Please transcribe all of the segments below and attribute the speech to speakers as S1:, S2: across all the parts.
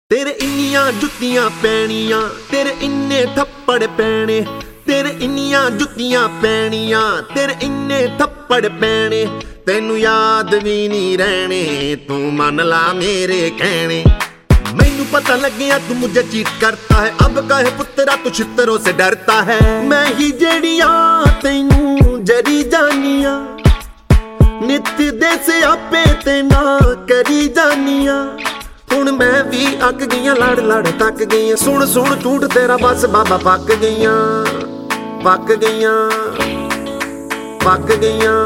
S1: तेरे इन्नियां जुत्तियां पैनियां, तेरे इन्ने थप्पड़ पैने। तेरे इन्नियां जुत्तियां पैनियां, तेरे इन्ने थप्पड़ पैने। तेनू याद भी नहीं रहने, तू मन ला मेरे कहने। मैनू पता लग गया तू मुझे चीट करता है, अब कहे पुत्रा तू छित्रों से डरता है। मैं ही जड़िया तैनू जरी जानिया, नित दे से आपे ते ना करी जानिया। हुण मैं भी अक गईयां, लड़ लड़ तक गईयां। सुन सुन झूठ तेरा बस बाबा पक गईयां, पक गईयां, पक गईयां।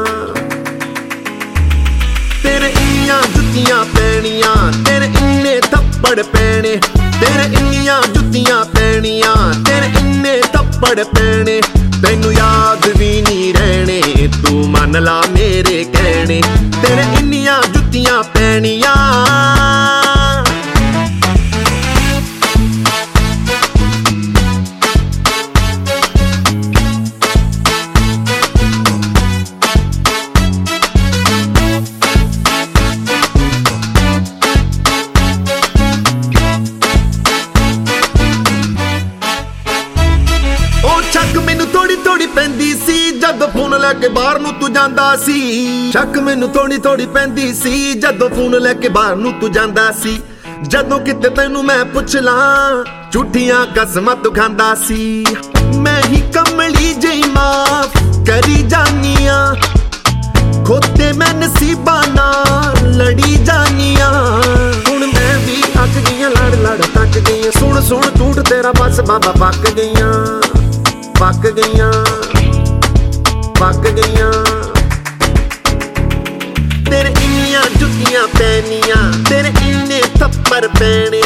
S1: तेरे इन्नियां जुत्तियां पैनियां, तेरे इन्ने थप्पड़ पैने। तेरे इन्नियां जुत्तियां पैनियां, तेरे इन्ने थप्पड़ पैने। तैनू याद भी नहीं रहने, तू मन ला मेरे कहने। तेरे इन्नियां जुत्तियां पैनियां। शक मैनू थोड़ी थोड़ी पैंदी सी, जदों फोन लैके बाहर नू तू जांदा सी। शक मैनू थोड़ी थोड़ी पैंदी सी, जदों फोन लैके बाहर नू तू जांदा सी। जदों किते तैनू मैं पुछ ला, झूठियां कसमां तू खांदा सी। मैं ही कमली जई माफ करी जानिया, खोते मैं नसीबां नाल लड़ी जानिया। हुण मैं भी अक गईयां, लड़ लड़ तक गईयां। सुन सुन झूठ तेरा बस बाबा पक गईयां, पक गईयां, पक गईयां। तेरे इन्नियां जुत्तियां पैनियां, तेरे इन्ने थप्पड़ पैने।